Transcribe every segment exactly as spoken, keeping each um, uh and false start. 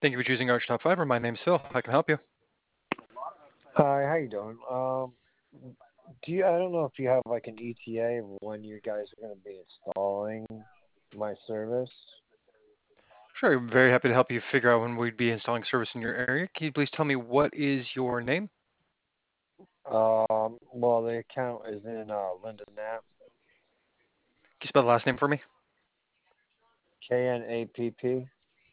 Thank you for choosing Arch Top Fiber. My name's Phil. I can help you. Hi, how you doing? Um, do you? I don't know if you have like an E T A of when you guys are going to be installing my service. Sure, I'm very happy to help you figure out when we'd be installing service in your area. Can you please tell me what is your name? Um, well, the account is in uh, Linda Knapp, Can you spell the last name for me? K N A P P,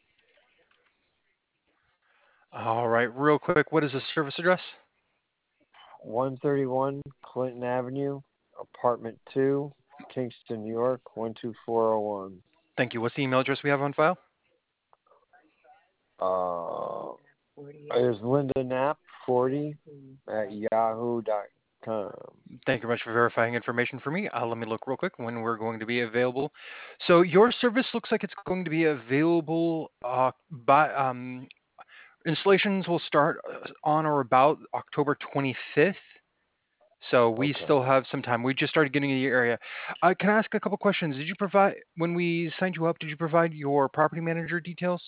All right, real quick, what is the service address? one thirty-one Clinton Avenue, apartment two, Kingston, New York, one two four zero one. Thank you. What's the email address we have on file? Uh, it is Linda Knapp forty at yahoo dot com. Thank you very much for verifying information for me. Uh, let me look real quick when we're going to be available. So your service looks like it's going to be available uh, by um, installations will start uh, on or about October twenty-fifth. So we still Okay. have some time. We just started getting in the area. Uh, can I ask a couple questions? Did you provide, when we signed you up, did you provide your property manager details?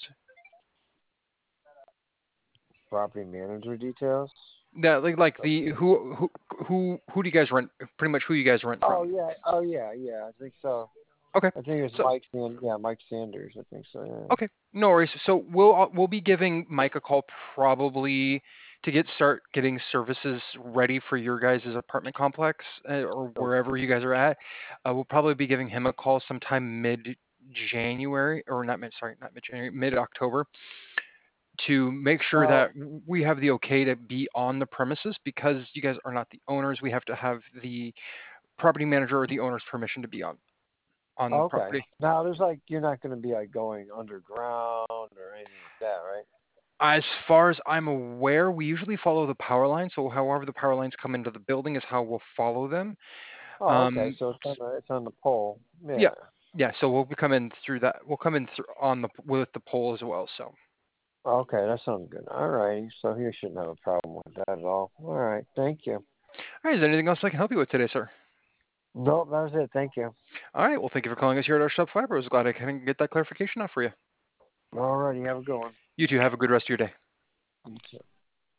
Property manager details. Yeah, like like the who who who who do you guys rent? Pretty much who you guys rent Oh from. yeah, oh yeah, yeah. I think so. Okay. I think it's So Mike. Sand- yeah, Mike Sanders. I think so. Yeah. okay, no worries. So we'll uh, we'll be giving Mike a call probably to get start getting services ready for your guys' apartment complex uh, or So, wherever you guys are at. Uh, we'll probably be giving him a call sometime mid January or not mid sorry not mid January mid October to make sure well, that we have the okay to be on the premises because you guys are not the owners. We have to have the property manager or the owner's permission to be on on the okay. property. Now there's like you're not going to be like going underground or anything like that, right? As far as I'm aware, we usually follow the power line. So however the power lines come into the building is how we'll follow them. Oh, okay. Um, So it's on the it's on the pole. yeah, Yeah. yeah. So we'll be coming through that. We'll come in through on the with the pole as well. So, Okay, that sounds good. All right. So you shouldn't have a problem with that at all. All right. Thank you. all right. Is there anything else I can help you with today, sir? Nope, that was it. Thank you. All right. Well, thank you for calling us here at our shop fiber. I was glad I can get that clarification out for you. All righty. Have a good one. You too. Have a good rest of your day. You too.